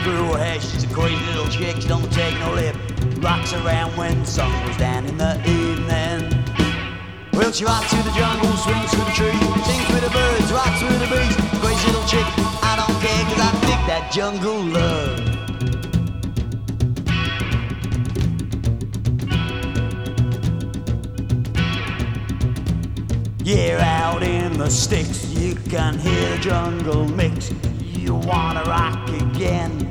through her hair, she's a crazy little chick, she don't take no lip. Rocks around when the sun goes down in the evening. Well, she rocks through the jungle, swings through the trees, sings with the birds, rocks through the breeze. Crazy little chick, I don't care, 'cause I dig that jungle love. Yeah, out in the sticks, you can hear the jungle mix. You wanna rock again?